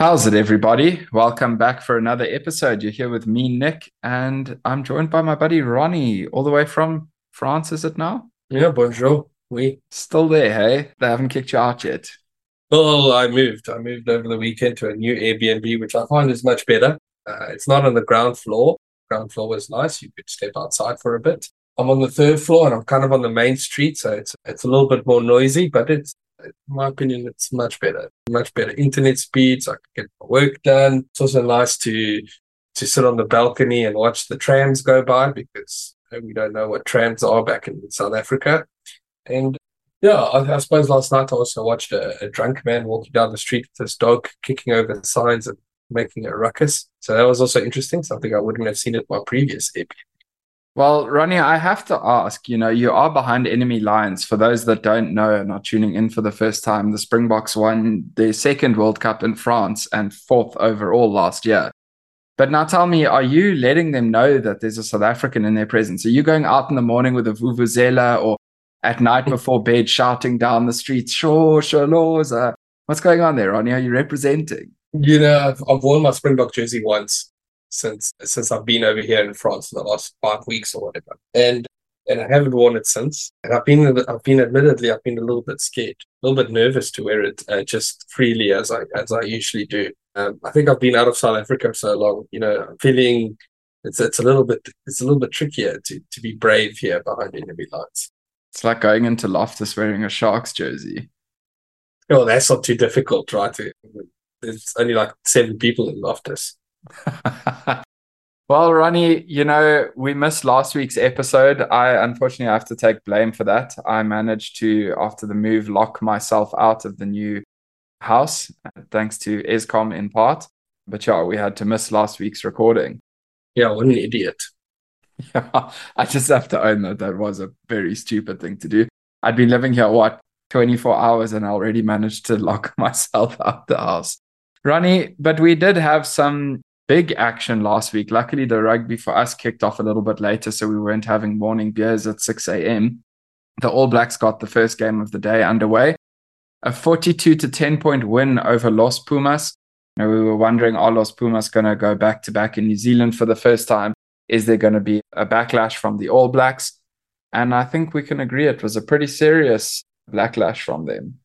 How's it, everybody? Welcome back for another episode. You're here with me, Nick, and I'm joined by my buddy Ronnie, all the way from France, is it now? Yeah, bonjour. Oui. Still there, hey? They haven't kicked you out yet. Well, I moved. I moved over the weekend to a new Airbnb, which I find is much better. It's not on the ground floor. Ground floor was nice. You could step outside for a bit. I'm on the third floor and I'm kind of on the main street, so it's a little bit more noisy, but in my opinion, it's much better. Much better internet speeds. I can get my work done. It's also nice to sit on the balcony and watch the trams go by because we don't know what trams are back in South Africa. And yeah, I suppose last night I also watched a drunk man walking down the street with his dog kicking over the signs and making a ruckus. So that was also interesting, something I wouldn't have seen at my previous Airbnb. Well, Ronnie, I have to ask, you are behind enemy lines. For those that don't know and are tuning in for the first time, the Springboks won their second World Cup in France and fourth overall last year. But now tell me, are you letting them know that there's a South African in their presence? Are you going out in the morning with a vuvuzela or at night before bed shouting down the streets, Sure, Shaloza? What's going on there, Ronnie? Are you representing? I've worn my Springbok jersey once since I've been over here in France for the last 5 weeks or whatever, and I haven't worn it since. And I've been admittedly I've been a little bit scared, a little bit nervous to wear it just freely as I usually do. I think I've been out of South Africa for so long. I'm feeling it's a little bit trickier to be brave here behind enemy lines. It's like going into Loftus wearing a Sharks jersey. Oh, that's not too difficult, right? There's only like 7 people in Loftus. Well, Ronnie, we missed last week's episode. I unfortunately have to take blame for that. I managed to, after the move, lock myself out of the new house, thanks to Eskom in part. But yeah, we had to miss last week's recording. Yeah, what an idiot. Yeah, I just have to own that was a very stupid thing to do. I'd been living here, 24 hours, and I already managed to lock myself out the house. Ronnie, but we did have some big action last week. Luckily, the rugby for us kicked off a little bit later, so we weren't having morning beers at 6 a.m. The All Blacks got the first game of the day underway. A 42-10 point win over Los Pumas. We were wondering, are Los Pumas going to go back-to-back in New Zealand for the first time? Is there going to be a backlash from the All Blacks? And I think we can agree it was a pretty serious backlash from them.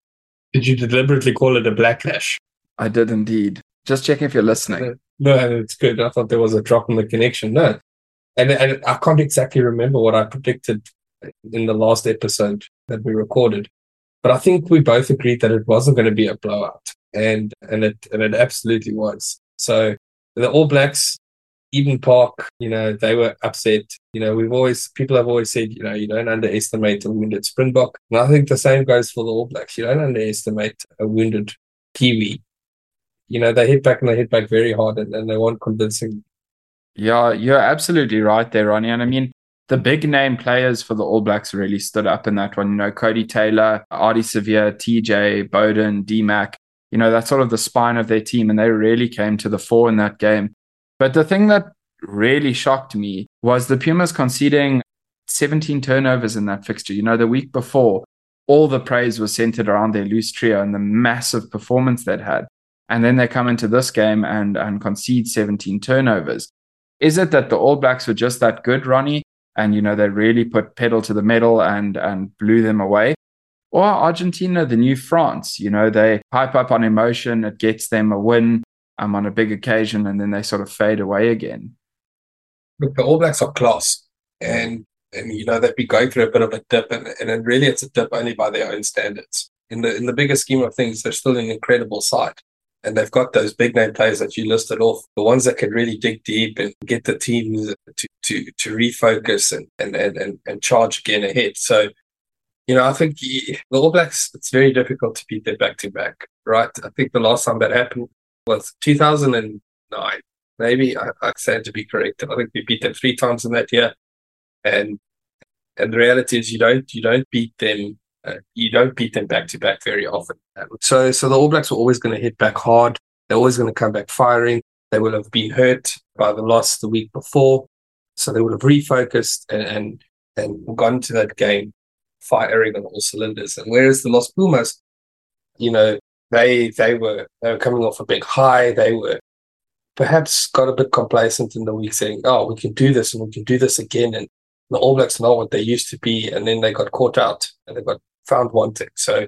Did you deliberately call it a backlash? I did indeed. Just checking if you're listening. No, it's good. I thought there was a drop in the connection. No. And I can't exactly remember what I predicted in the last episode that we recorded. But I think we both agreed that it wasn't going to be a blowout. And it absolutely was. So the All Blacks, Eden Park, they were upset. People have always said, you don't underestimate a wounded Springbok. And I think the same goes for the All Blacks. You don't underestimate a wounded Kiwi. They hit back very hard and they weren't convincing. Yeah, you're absolutely right there, Ronnie. And I mean, the big name players for the All Blacks really stood up in that one. Cody Taylor, Ardie Savea, TJ, Bowden, D-Mac, that's sort of the spine of their team. And they really came to the fore in that game. But the thing that really shocked me was the Pumas conceding 17 turnovers in that fixture. The week before, all the praise was centered around their loose trio and the massive performance they'd had. And then they come into this game and concede 17 turnovers. Is it that the All Blacks were just that good, Ronnie? And, they really put pedal to the metal and blew them away? Or Argentina, the new France? They hype up on emotion. It gets them a win on a big occasion, and then they sort of fade away again. Look, the All Blacks are class. And they've been going through a bit of a dip. And really, it's a dip only by their own standards. In the bigger scheme of things, they're still an incredible side. And they've got those big name players that you listed off, the ones that can really dig deep and get the teams to refocus and charge again ahead. So, I think the All Blacks, it's very difficult to beat them back-to-back, right? I think the last time that happened was 2009. Maybe I stand to be correct. I think we beat them 3 times in that year. And the reality is you don't beat them. You don't beat them back-to-back very often. So the All Blacks were always going to hit back hard. They're always going to come back firing. They will have been hurt by the loss the week before. So they would have refocused and gone to that game firing on all cylinders. And whereas the Los Pumas, They were coming off a big high. They were perhaps got a bit complacent in the week, saying, "Oh, we can do this and we can do this again." And the All Blacks are not what they used to be, and then they got caught out and they got found wanting. So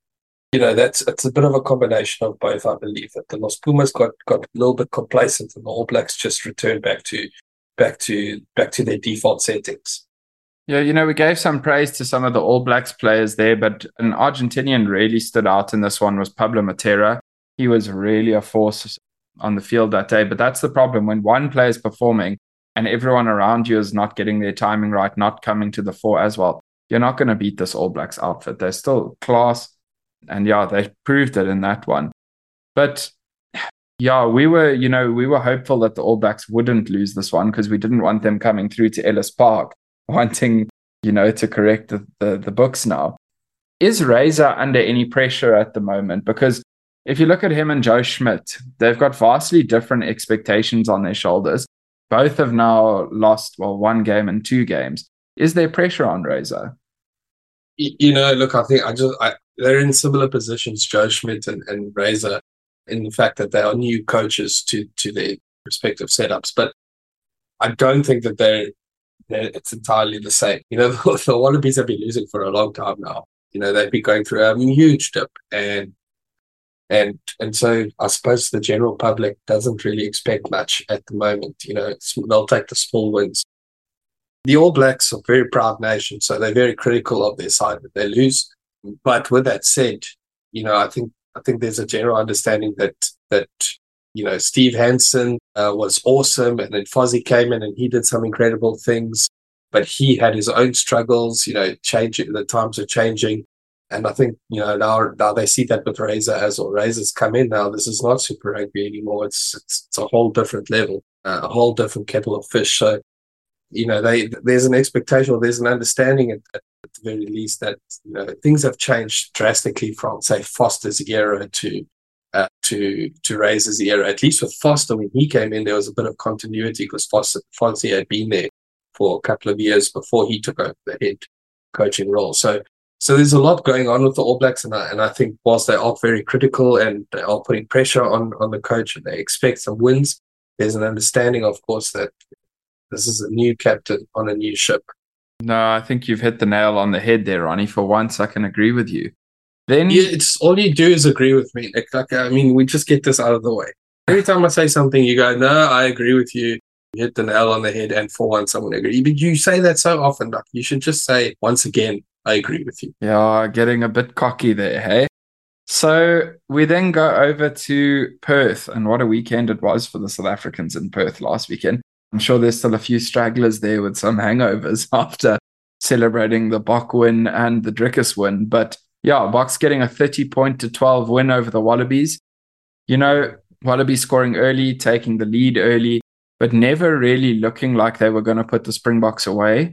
it's a bit of a combination of both. I believe that the Los Pumas got a little bit complacent, and the All Blacks just returned back to their default settings. Yeah, we gave some praise to some of the All Blacks players there, but an Argentinian really stood out in this one was Pablo Matera. He was really a force on the field that day, but that's the problem. When one player is performing and everyone around you is not getting their timing right, not coming to the fore as well, you're not going to beat this All Blacks outfit. They're still class, and yeah, they proved it in that one. But yeah, we were hopeful that the All Blacks wouldn't lose this one because we didn't want them coming through to Ellis Park wanting, to correct the books now. Is Razor under any pressure at the moment? Because if you look at him and Joe Schmidt, they've got vastly different expectations on their shoulders. Both have now lost, one game and 2 games. Is there pressure on Razor? Look, I think they're in similar positions, Joe Schmidt and Razor, in the fact that they are new coaches to their respective setups. But I don't think that it's entirely the same. The Wallabies have been losing for a long time now. They've been going through a huge dip, and so I suppose the general public doesn't really expect much at the moment. They'll take the small wins. The All Blacks are a very proud nation, so they're very critical of their side that they lose. But with that said, I think there's a general understanding that Steve Hansen was awesome, and then Fozzie came in and he did some incredible things, but he had his own struggles. Changing, the times are changing, and I think now they see that with Razor as well. Razor's come in now. This is not Super Rugby anymore. It's a whole different level, a whole different kettle of fish. So there's an expectation, or there's an understanding at the very least that things have changed drastically from, say, Foster's era to Razor's era. At least with Foster, when he came in, there was a bit of continuity because Fozzie had been there for a couple of years before he took over the head coaching role. So there's a lot going on with the All Blacks, and I think whilst they are very critical and they are putting pressure on the coach and they expect some wins, there's an understanding, of course, that this is a new captain on a new ship. No, I think you've hit the nail on the head there, Ronnie. For once, I can agree with you. Then it's all you do is agree with me. We just get this out of the way. Every time I say something, you go, "No, I agree with you. You hit the nail on the head." And for once, someone agree. But you say that so often. You should just say, "Once again, I agree with you." Yeah, getting a bit cocky there, hey? So we then go over to Perth, and what a weekend it was for the South Africans in Perth last weekend. I'm sure there's still a few stragglers there with some hangovers after celebrating the Bok win and the Drickus win. But yeah, Bok's getting a 30-12 win over the Wallabies. Wallabies scoring early, taking the lead early, but never really looking like they were going to put the Springboks away.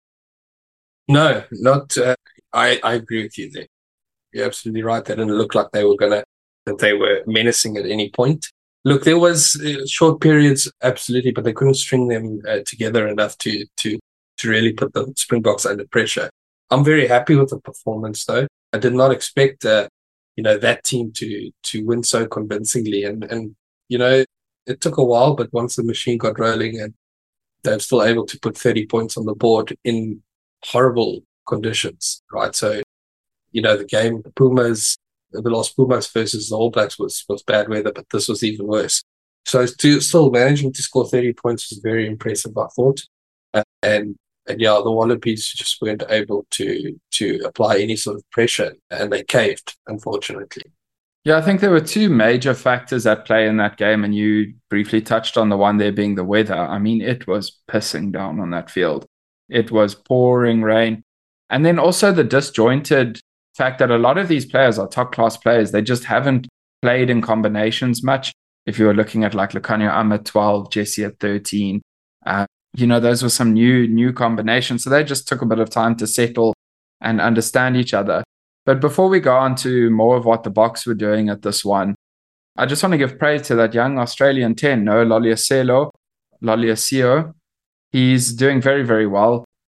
No, not. I agree with you there. You're absolutely right. They didn't look like that they were menacing at any point. Look, there was short periods, absolutely, but they couldn't string them together enough to really put the Springboks under pressure. I'm very happy with the performance, though. I did not expect, that team to win so convincingly, and it took a while, but once the machine got rolling, and they're still able to put 30 points on the board in horrible conditions, right? So, the game, the Los Pumas versus the All Blacks was bad weather, but this was even worse. So still managing to score 30 points was very impressive, I thought. And yeah, the Wallabies just weren't able to apply any sort of pressure, and they caved, unfortunately. Yeah, I think there were 2 major factors at play in that game, and you briefly touched on the one there being the weather. I mean, it was pissing down on that field. It was pouring rain. And then also the disjointed fact that a lot of these players are top-class players. They just haven't played in combinations much. If you were looking at like Lukhanyo Am at 12, Jesse at 13, those were some new combinations. So they just took a bit of time to settle and understand each other. But before we go on to more of what the Boks were doing at this one, I just want to give praise to that young Australian 10, Lolliasio. He's doing very, very well.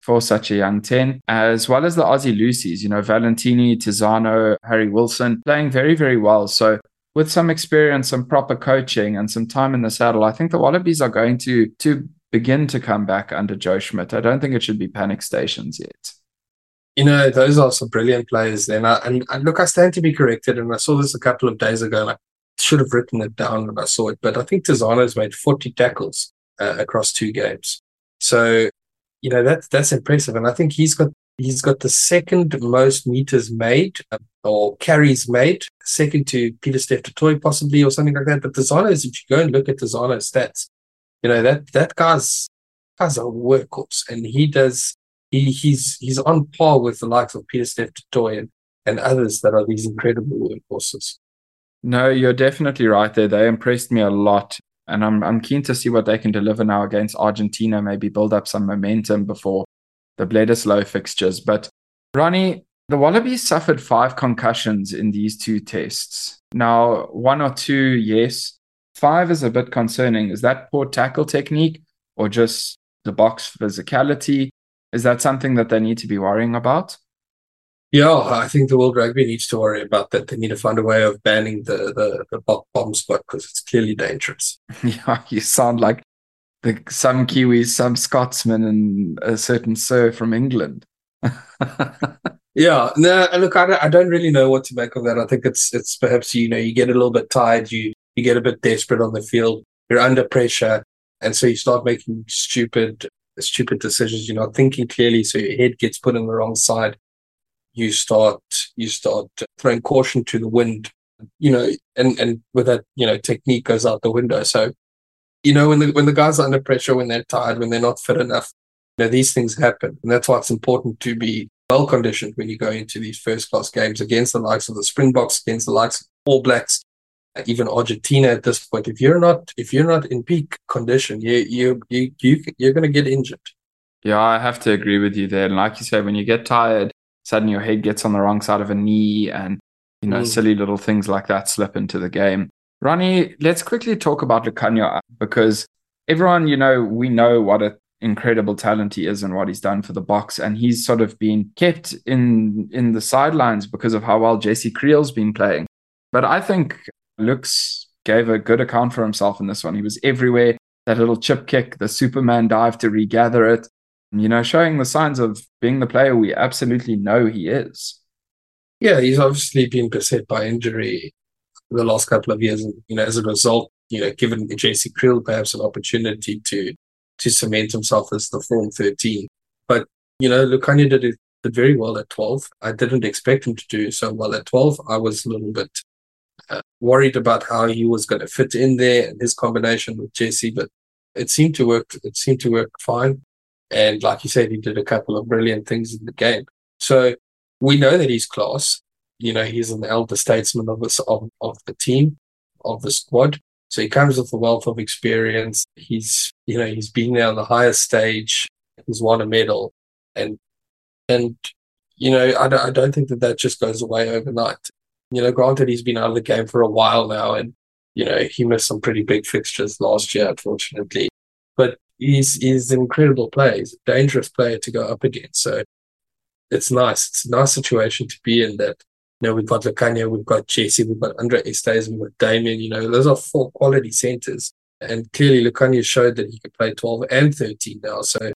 for such a young 10, as well as the Aussie Lucies, Valentini, Tizzano, Harry Wilson, playing very, very well. So with some experience, some proper coaching, and some time in the saddle, I think the Wallabies are going to begin to come back under Joe Schmidt. I don't think it should be panic stations yet. Those are some brilliant players then. And look, I stand to be corrected, and I saw this a couple of days ago, and I should have written it down when I saw it, but I think Tizzano's made 40 tackles across 2 games. So, that's impressive. And I think he's got the second most meters made or carries made, second to Pieter-Steph du Toit possibly, or something like that. But Tizzano's, if you go and look at Tizzano's stats, that guy's a workhorse, and he's on par with the likes of Pieter-Steph du Toit and others that are these incredible workhorses. No, you're definitely right there. They impressed me a lot. And I'm keen to see what they can deliver now against Argentina, maybe build up some momentum before the Bledisloe fixtures. But Ronnie, the Wallabies suffered 5 concussions in these 2 tests. Now, 1 or 2, yes. 5 is a bit concerning. Is that poor tackle technique or just the box physicality? Is that something that they need to be worrying about? Yeah, I think the World Rugby needs to worry about that. They need to find a way of banning the bomb spot because it's clearly dangerous. Yeah, you sound like some Kiwis, some Scotsmen, and a certain Sir from England. Yeah, no, look, I don't really know what to make of that. I think it's perhaps, you get a little bit tired, you get a bit desperate on the field, you're under pressure, and so you start making stupid decisions. You're not thinking clearly, so your head gets put on the wrong side. You start throwing caution to the wind, and with that, technique goes out the window. So, when the guys are under pressure, when they're tired, when they're not fit enough, these things happen. And that's why it's important to be well conditioned when you go into these first class games against the likes of the Springboks, against the likes of All Blacks, even Argentina at this point. If you're not in peak condition, you're going to get injured. Yeah, I have to agree with you there. And like you say, when you get tired, suddenly your head gets on the wrong side of a knee, and silly little things like that slip into the game. Ronnie, let's quickly talk about Lukhanyo, because everyone, we know what an incredible talent he is and what he's done for the Boks, and he's sort of been kept in the sidelines because of how well Jesse Creel's been playing. But I think Lux gave a good account for himself in this one. He was everywhere. That little chip kick, the Superman dive to regather it, showing the signs of being the player we absolutely know he is. Yeah, he's obviously been beset by injury the last couple of years. And, as a result, given JC Kriel perhaps an opportunity to cement himself as the form 13. But, Lukhanyo did very well at 12. I didn't expect him to do so well at 12. I was a little bit worried about how he was going to fit in there and his combination with Jesse, but it seemed to work. It seemed to work fine. And like you said, he did a couple of brilliant things in the game. So we know that he's class. He's an elder statesman of the team, of the squad. So he comes with a wealth of experience. He's been there on the highest stage. He's won a medal. And I don't think that just goes away overnight. Granted, he's been out of the game for a while now, and, he missed some pretty big fixtures last year, unfortunately. But he's an incredible player. He's a dangerous player to go up against. So it's nice. It's a nice situation to be in that, we've got Lukhanyo, we've got Jesse, we've got Andre Estes, we've got Damien. Those are 4 quality centers. And clearly Lukhanyo showed that he could play 12 and 13 now. So,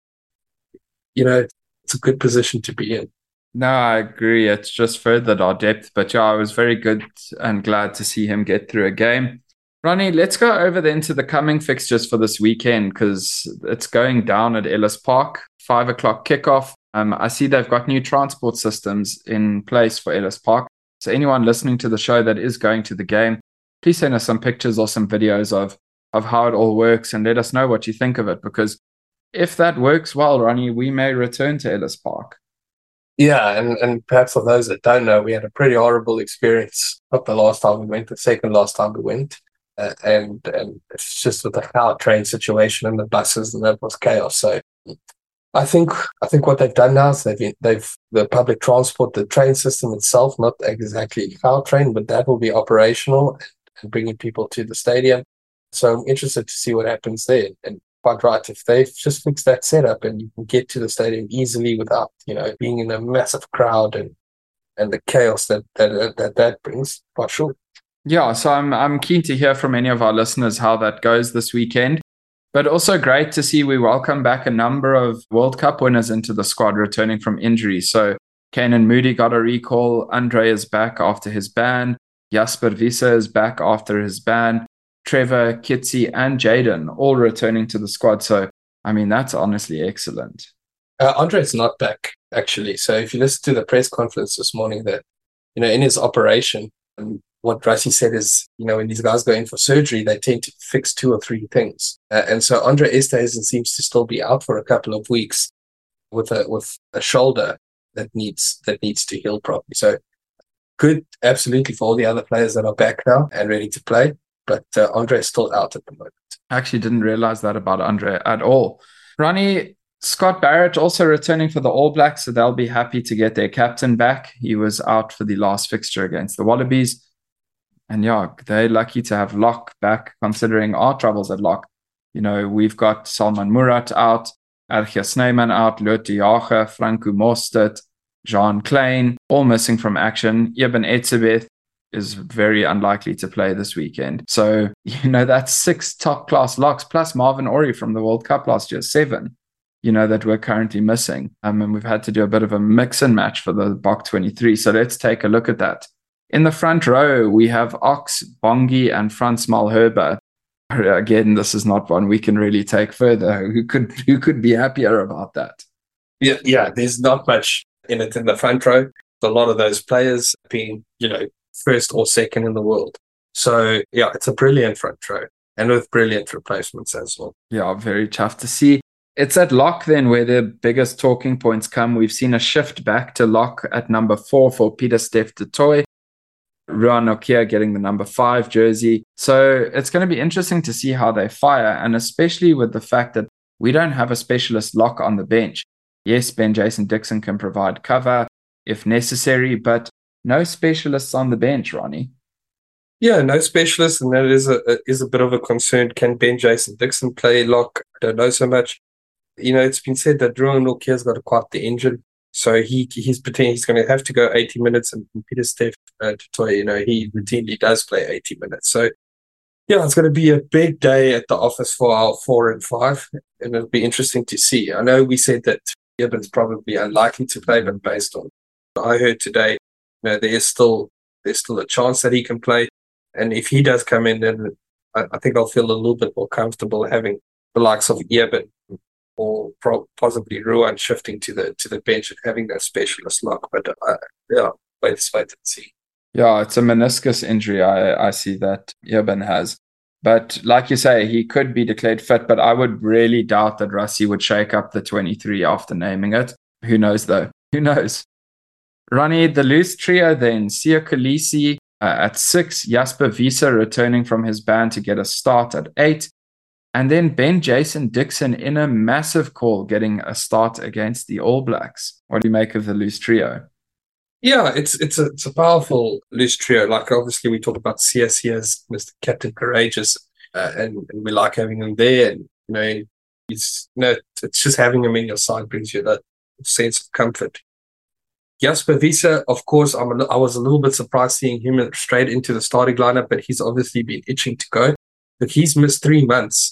it's a good position to be in. No, I agree. It's just furthered our depth. But yeah, I was very good and glad to see him get through a game. Ronnie, let's go over then to the coming fixtures for this weekend, because it's going down at Ellis Park, 5 o'clock kickoff. I see they've got new transport systems in place for Ellis Park. So anyone listening to the show that is going to the game, please send us some pictures or some videos of how it all works and let us know what you think of it. Because if that works well, Ronnie, we may return to Ellis Park. Yeah, and perhaps for those that don't know, we had a pretty horrible experience. Not the last time we went, the second last time we went. And it's just with the train situation and the buses, and that was chaos. So I think what they've done now is they've the public transport, the train system itself, not exactly train, but that will be operational and bringing people to the stadium. So I'm interested to see what happens there. And quite right. If they just fix that setup and you can get to the stadium easily without, being in a massive crowd and the chaos that brings, for sure. Yeah, so I'm keen to hear from any of our listeners how that goes this weekend. But also great to see we welcome back a number of World Cup winners into the squad returning from injury. So Kanan Moody got a recall. Andre is back after his ban. Jasper Wiese is back after his ban. Trevor, Kitsy, and Jaden all returning to the squad. So, I mean, that's honestly excellent. Andre's not back, actually. So if you listen to the press conference this morning, that, in his operation, what Rassie said is, when these guys go in for surgery, they tend to fix 2 or 3 things. And so Andre Esterhuizen seems to still be out for a couple of weeks with a shoulder that needs to heal properly. So good, absolutely, for all the other players that are back now and ready to play. But Andre is still out at the moment. I actually didn't realize that about Andre at all. Ronnie, Scott Barrett also returning for the All Blacks, so they'll be happy to get their captain back. He was out for the last fixture against the Wallabies. And yeah, they're lucky to have Lock back, considering our troubles at Lock. We've got Salman Murat out, Ergia Snyman out, Lotte Jager, Franco Mostert, Jean Klein, all missing from action. Eben Etzebeth is very unlikely to play this weekend. So, that's 6 top-class locks, plus Marvin Orie from the World Cup last year, 7, that we're currently missing. And we've had to do a bit of a mix and match for the Bok 23. So let's take a look at that. In the front row, we have Ox, Bongi, and Frans Malherbe. Again, this is not one we can really take further. Who could be happier about that? Yeah, there's not much in it in the front row. A lot of those players being, first or second in the world. So, yeah, it's a brilliant front row and with brilliant replacements as well. Yeah, very tough to see. It's at lock then where the biggest talking points come. We've seen a shift back to lock at number 4 for Pieter-Steph du Toit. Ruan Nokia getting the number 5 jersey. So it's going to be interesting to see how they fire, and especially with the fact that we don't have a specialist lock on the bench. Yes, Ben Jason Dixon can provide cover if necessary, but no specialists on the bench, Ronnie. Yeah, no specialists, and that is a bit of a concern. Can Ben Jason Dixon play lock? I don't know so much. It's been said that Ruan Nokia's got quite the engine. So he's going to have to go 80 minutes, and Pieter-Steph du Toit, he routinely does play 80 minutes. So, yeah, it's going to be a big day at the office for our 4 and 5, and it'll be interesting to see. I know we said that Eben's probably unlikely to play, but based on what I heard today, there's still a chance that he can play. And if he does come in, then I think I'll feel a little bit more comfortable having the likes of Eben or possibly Ruan shifting to the bench and having that specialist lock. But wait and see. Yeah, it's a meniscus injury I see that Eben has. But like you say, he could be declared fit, but I would really doubt that Rassie would shake up the 23 after naming it. Who knows, though? Who knows? Ronnie, the loose trio then. Siya Kolisi at 6, Jasper Wiese returning from his ban to get a start at 8. And then Ben Jason Dixon in a massive call getting a start against the All Blacks. What do you make of the loose trio? Yeah, it's a powerful loose trio. Like, obviously, we talk about CSC as Mr. Captain Courageous, and we like having him there. And, it's just having him in your side brings you that sense of comfort. Jasper Wiese, of course, I was a little bit surprised seeing him straight into the starting lineup, but he's obviously been itching to go. But he's missed 3 months.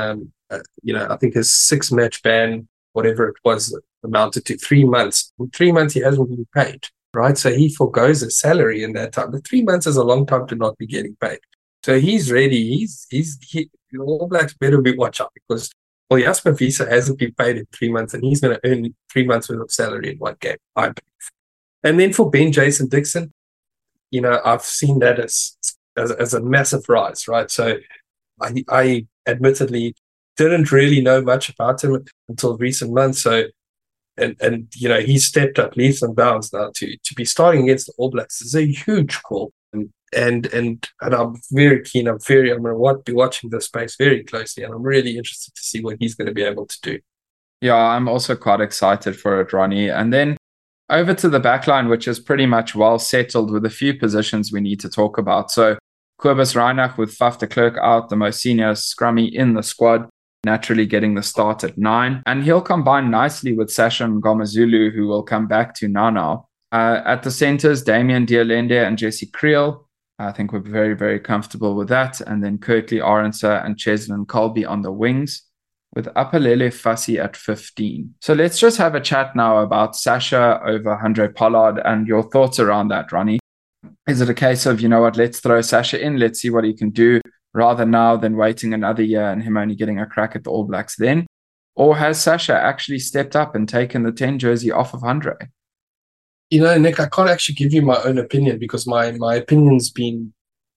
I think his 6-match ban, whatever it was, amounted to 3 months. In 3 months, he hasn't been paid, right? So he forgoes his salary in that time. But 3 months is a long time to not be getting paid. So he's ready. All Blacks better be watch out, because Jasper Wiese hasn't been paid in 3 months, and he's going to earn 3 months worth of salary in one game, I believe. And then for Ben Jason Dixon, I've seen that as a massive rise, right? So I admittedly didn't really know much about him until recent months. So, and he's stepped up leaps and bounds now to be starting against the All Blacks. It's a huge call, and I'm very keen. I'm going to be watching this space very closely, and I'm really interested to see what he's going to be able to do. Yeah, I'm also quite excited for it, Ronnie. And then over to the backline, which is pretty much well settled with a few positions we need to talk about. So Kobus Reinach with Faf de Klerk out, the most senior scrummy in the squad. naturally getting the start at 9. And he'll combine nicely with Sasha Ngomazulu, who will come back to now. At the centers, Damian Dialende and Jesse Creel. I think we're very, very comfortable with that. And then Kirkley Arendse and Cheslin Colby on the wings, with Aphelele Fassi at 15. So let's just have a chat now about Sasha over Handré Pollard and your thoughts around that, Ronnie. Is it a case of, you know what, let's throw Sasha in, let's see what he can do, rather now than waiting another year and him only getting a crack at the All Blacks then? Or has Sasha actually stepped up and taken the 10 jersey off of Handré? You know, Nick, I can't actually give you my own opinion because my opinion's been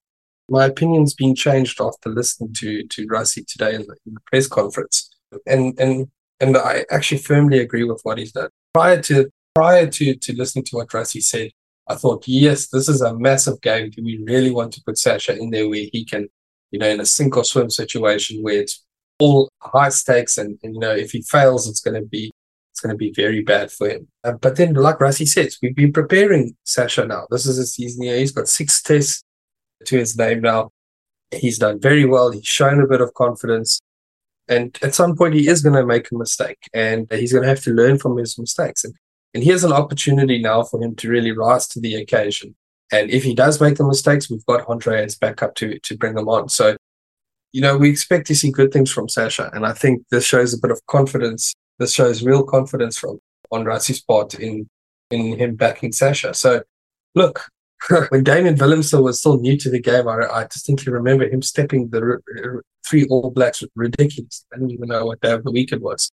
changed after listening to Rassie today in the press conference. And I actually firmly agree with what he's done. Prior to listening to what Rassie said, I thought, yes, this is a massive game. Do we really want to put Sasha in there where he can, you know, in a sink or swim situation where it's all high stakes and you know, if he fails, it's going to be very bad for him. But then, like Rassie says, we've been preparing Sasha now. This is his season here. He's got 6 tests to his name now. He's done very well. He's shown a bit of confidence. And at some point, he is going to make a mistake. And he's going to have to learn from his mistakes. And here's an opportunity now for him to really rise to the occasion. And if he does make the mistakes, we've got Handré as backup to bring him on. So, you know, we expect to see good things from Sasha. And I think this shows a bit of confidence. This shows real confidence on Rassie's part in him backing Sasha. So, look, when Damian Willemse was still new to the game, I distinctly remember him stepping the 3 All Blacks ridiculous. I didn't even know what day of the week it was.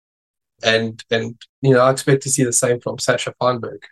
And you know, I expect to see the same from Sasha Feinberg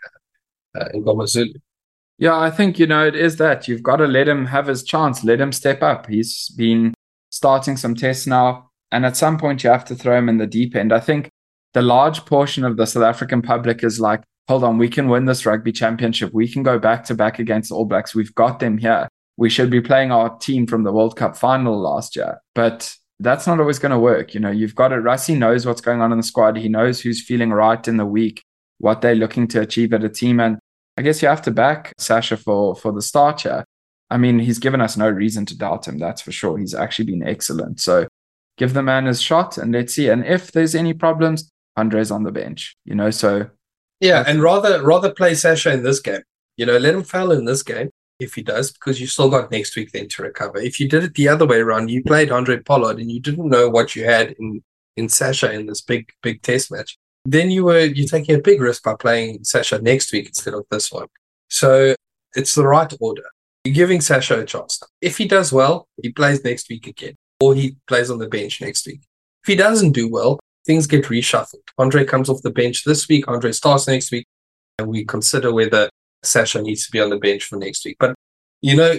and Ngomazulu. Yeah, I think, you know, it is that. You've got to let him have his chance. Let him step up. He's been starting some tests now. And at some point, you have to throw him in the deep end. I think the large portion of the South African public is like, hold on, we can win this rugby championship. We can go back to back against the All Blacks. We've got them here. We should be playing our team from the World Cup final last year. But that's not always going to work. You know, you've got it. Rassie knows what's going on in the squad. He knows who's feeling right in the week, what they're looking to achieve at a team. And I guess you have to back Sasha for the start here. I mean, he's given us no reason to doubt him, that's for sure. He's actually been excellent. So give the man his shot and let's see. And if there's any problems, Handré's on the bench, you know, so. Yeah, and rather play Sasha in this game. You know, let him fail in this game if he does, because you've still got next week then to recover. If you did it the other way around, you played Handré Pollard and you didn't know what you had in Sasha in this big test match, then you're taking a big risk by playing Sasha next week instead of this one. So it's the right order. You're giving Sasha a chance. If he does well, he plays next week again, or he plays on the bench next week. If he doesn't do well, things get reshuffled. Handré comes off the bench this week, Handré starts next week, and we consider whether Sasha needs to be on the bench for next week. But, you know,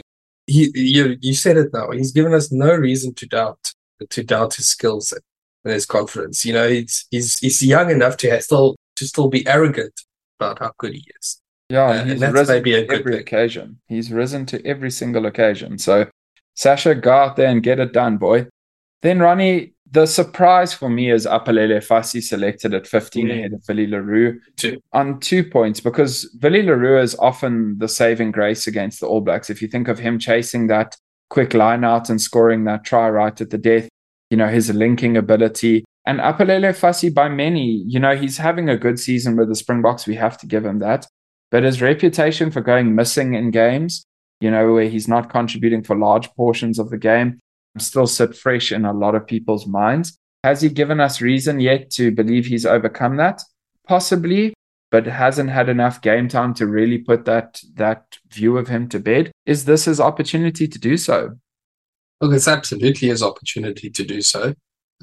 you said it now. He's given us no reason to doubt his skills and his confidence. You know, he's young enough to still be arrogant about how good he is. Yeah, he's risen to every occasion. He's risen to every single occasion. So, Sasha, go out there and get it done, boy. Then, Ronnie, the surprise for me is Aphelele Fassi selected at 15 ahead of Willie le Roux on 2 points, because Willie le Roux is often the saving grace against the All Blacks. If you think of him chasing that quick line out and scoring that try right at the death, you know, his linking ability. And Aphelele Fassi, by many, you know, he's having a good season with the Springboks. We have to give him that. But his reputation for going missing in games, you know, where he's not contributing for large portions of the game, still sit fresh in a lot of people's minds. Has he given us reason yet to believe he's overcome that? Possibly, but hasn't had enough game time to really put that view of him to bed. Is this his opportunity to do so? Look, it's absolutely his opportunity to do so.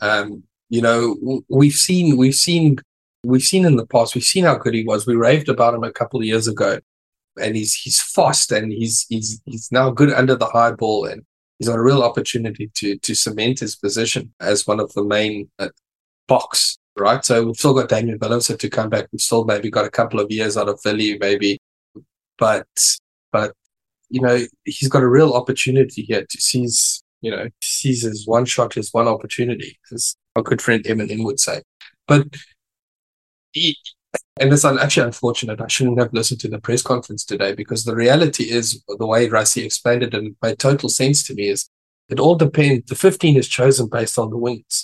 You know, we've seen in the past, we've seen how good he was. We raved about him a couple of years ago, and he's fast and he's now good under the high ball, and he's got a real opportunity to cement his position as one of the main box, right? So we've still got Damian Willemse to come back. We've still maybe got a couple of years out of Willie, maybe, but you know, he's got a real opportunity here to seize his one shot, his one opportunity, as our good friend Eminem would say. But and it's actually unfortunate. I shouldn't have listened to the press conference today, because the reality is, the way Rassie explained it and made total sense to me, is it all depends. The 15 is chosen based on the wings.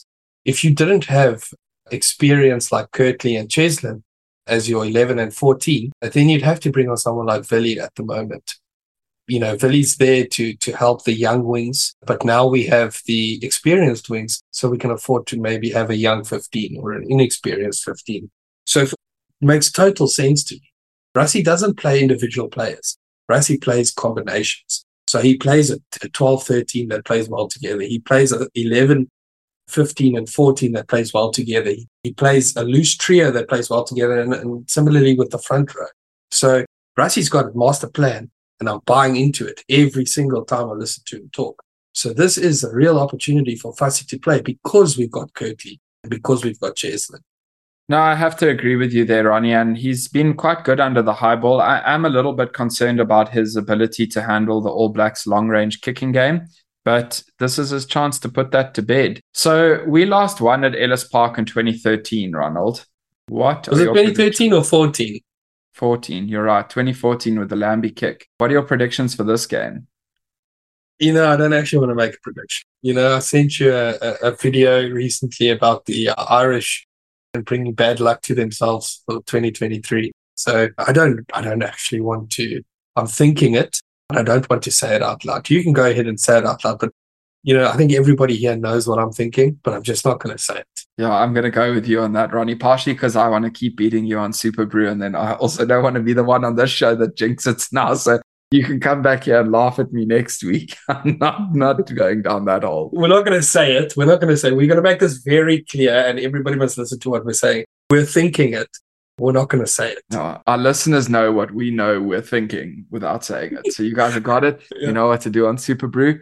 if you didn't have experience like Kirtley and Cheslin as your 11 and 14, then you'd have to bring on someone like Villy at the moment. Villy's there to help the young wings, but now we have the experienced wings, so we can afford to maybe have a young 15 or an inexperienced 15. So it makes total sense to me. Rassie doesn't play individual players. Rassie plays combinations. So he plays a 12, 13 that plays well together. He plays a 11, 15, and 14 that plays well together. He plays a loose trio that plays well together, and similarly with the front row. So Rassie's got a master plan, and I'm buying into it every single time I listen to him talk. So this is a real opportunity for Fassi to play because we've got Kirtley and because we've got Cheslin. No, I have to agree with you there, Ronnie, and he's been quite good under the high ball. I am a little bit concerned about his ability to handle the All Blacks long-range kicking game, but this is his chance to put that to bed. So we last won at Ellis Park in 2013, Ronald. What was it 2013 or 14? 14, you're right. 2014 with the Lambie kick. What are your predictions for this game? I don't actually want to make a prediction. I sent you a video recently about the Irish and bringing bad luck to themselves for 2023. So I don't actually want to. I'm thinking it, but I don't want to say it out loud. You can go ahead and say it out loud, but I think everybody here knows what I'm thinking, but I'm just not going to say it. Yeah, I'm going to go with you on that, Ronnie, partially because I want to keep beating you on Super Brew, and then I also don't want to be the one on this show that jinxes it now. So you can come back here and laugh at me next week. I'm not going down that hole. We're not going to say it. We're going to make this very clear, and everybody must listen to what we're saying. We're thinking it. We're not going to say it. No, our listeners know what we know we're thinking without saying it. So you guys have got it. Yeah. You know what to do on Super Brew.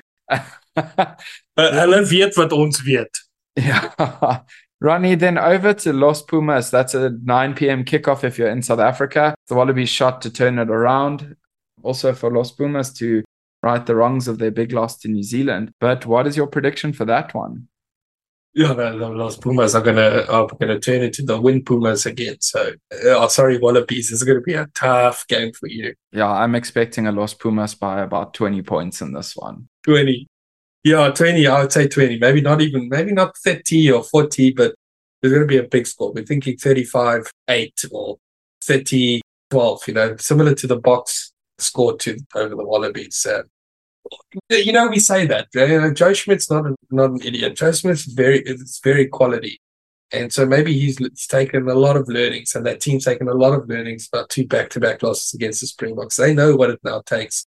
Hulle weet wat ons weet. Yeah. Ronnie, then over to Los Pumas. That's a 9 p.m. kickoff if you're in South Africa. The Wallabies shot to turn it around. Also for Los Pumas to right the wrongs of their big loss to New Zealand. But what is your prediction for that one? Yeah, the Los Pumas are gonna turn into the Win Pumas again. So, sorry, Wallabies. It's going to be a tough game for you. Yeah, I'm expecting a Los Pumas by about 20 points in this one. 20. Yeah, 20. I would say 20. Maybe not 30 or 40, but there's going to be a big score. We're thinking 35-8 or 30-12. Similar to the Boks score over the Wallabies. We say that. Joe Schmidt's not an idiot. Joe Schmidt's very quality. And so maybe he's taken a lot of learnings, and that team's taken a lot of learnings about 2 back-to-back losses against the Springboks. They know what it now takes.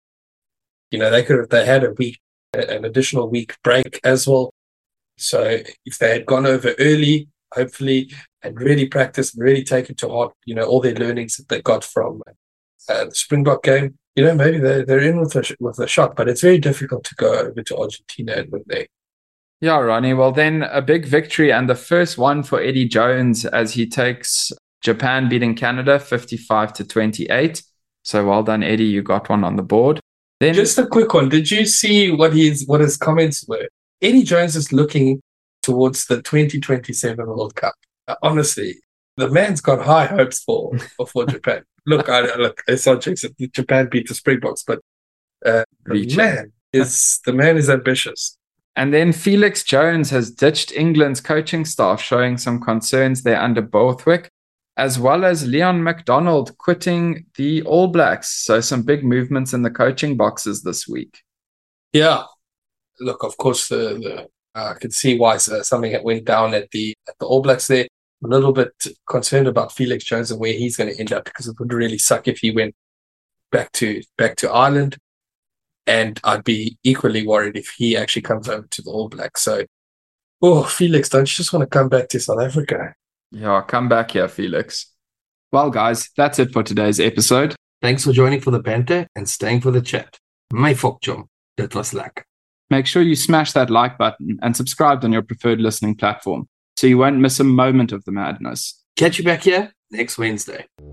They had an additional week break as well. So if they had gone over early, hopefully, and really practiced and really taken to heart, all their learnings that they got from the Springbok game, maybe they're in with a shot, but it's very difficult to go over to Argentina and win there. Yeah, Ronnie. Well, then a big victory and the first one for Eddie Jones as he takes Japan beating Canada 55-28. So well done, Eddie. You got one on the board. Then just a quick one. Did you see what his comments were? Eddie Jones is looking towards the 2027 World Cup. Honestly, the man's got high hopes for Japan. Look, it's not just Japan beat the Springboks, but the man is ambitious. And then Felix Jones has ditched England's coaching staff, showing some concerns there under Borthwick, as well as Leon MacDonald quitting the All Blacks. So some big movements in the coaching boxes this week. Yeah. Look, of course, I could see why something that went down at the All Blacks there. I'm a little bit concerned about Felix Jones and where he's going to end up, because it would really suck if he went back to Ireland. And I'd be equally worried if he actually comes over to the All Blacks. So, Felix, don't you just want to come back to South Africa? Yeah, come back here, Felix. Well, guys, that's it for today's episode. Thanks for joining for the banter and staying for the chat. My fuck, John. That was luck. Make sure you smash that like button and subscribe on your preferred listening platform so you won't miss a moment of the madness. Catch you back here next Wednesday.